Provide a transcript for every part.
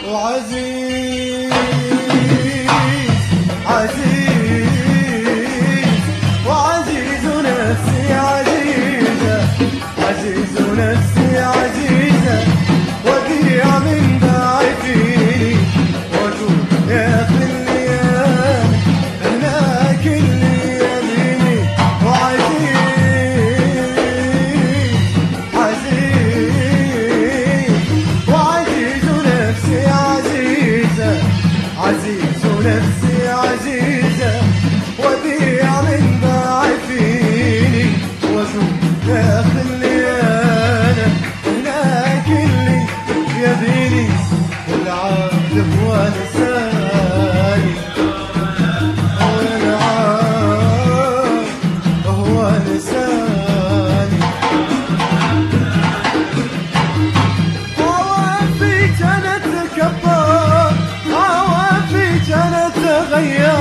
وعزيز عزيز وعزيز نفسي عزيزة عزيز نفسي عزيزة وديع من ضعفي وجود يا خليان هناك اللي يبيني وعزيز عزيز وعزيز نفسي عزيزة عزيز نفسي عزيزة وديع من ضعفيني وجود يا خليان هناك اللي يبيني والعهد هو لساني والعهد هو لساني عوافيك أنا أتكبر عوافيك أنا أتغير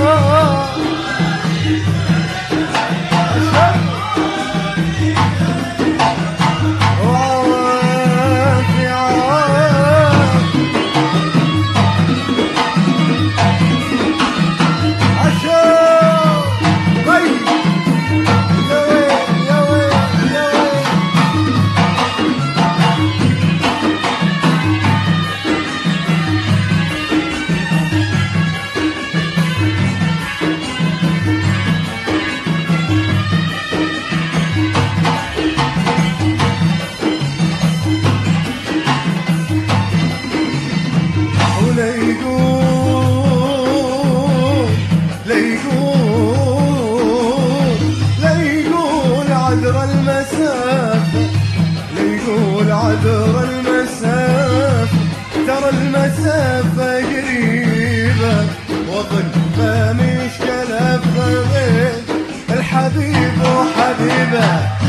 عذر المسافة ترى المسافة قريبة وظن ما مشكلة بين الحبيب وحبيبه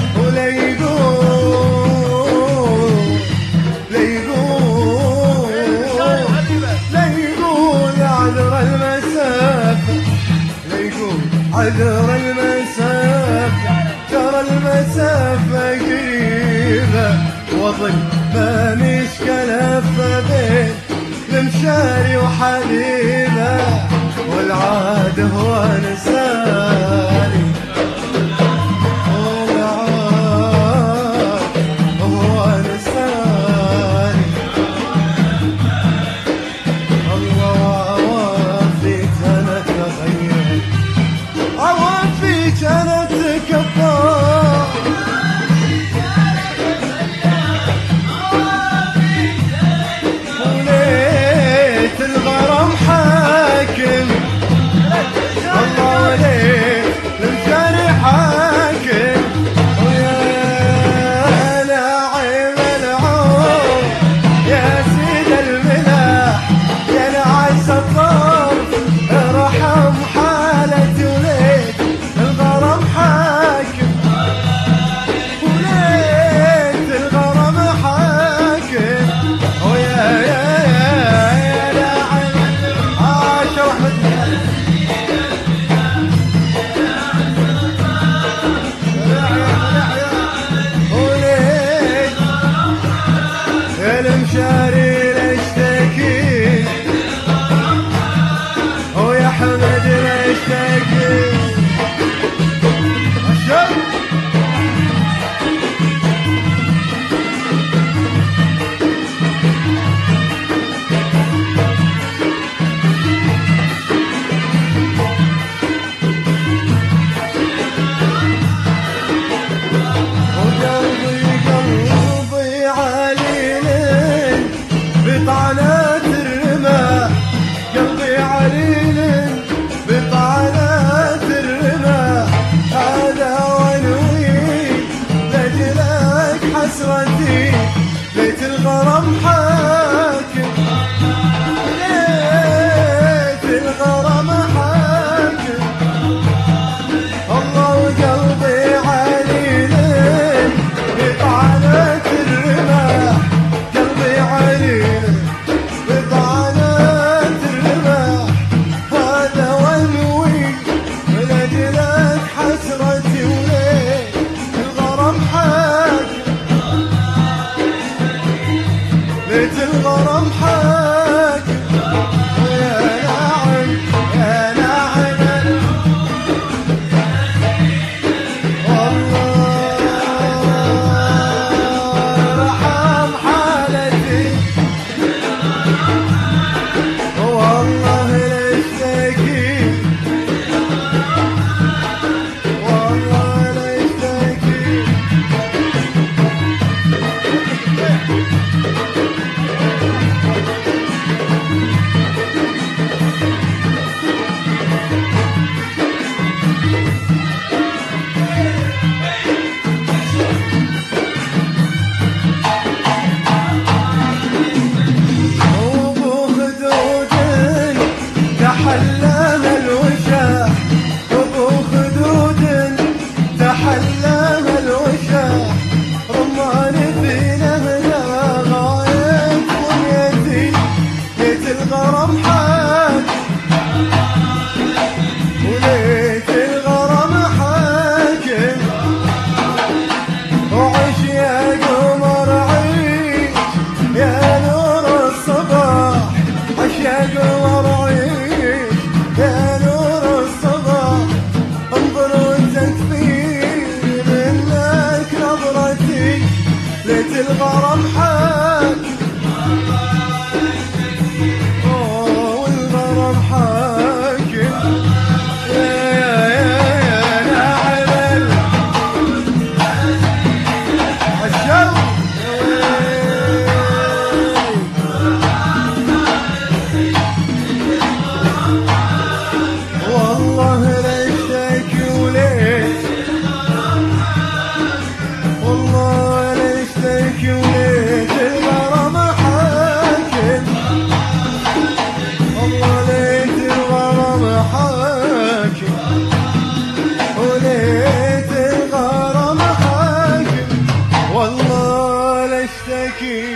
ليقول عذر المسافة عذر المسافة ترى المسافة قريبة وظن ما مشكلة بين المشاري وحبيبه والعاد هو نساني والعاد هو نساني الله عوافيك أنا أتغير عوافيك أنا أتكبر المشاري لاشتكي ويا حمد لاشتكي بطعنات الرماح قلبي عليل بطعنات الرماح هذا ونوي لجلك حسرتي بيت الغرام حاكم بيت الغرام حاكم الله وقلبي عليل بطعنات الرماح قلبي عليل الغرام حاكم وليت الغرام حاكم وعش يا قمر عيش يا نور الصباح عش يا قمر عيش يا نور الصباح انظر وتكفير منك نظرتي ليت الغرام حاكم والغرام حاكم والله ليشتك وليت والله ليشتك وليت الغرام حاكم والله ليت الغرام حاكم وليت الغرام حاكم والله ليشتكي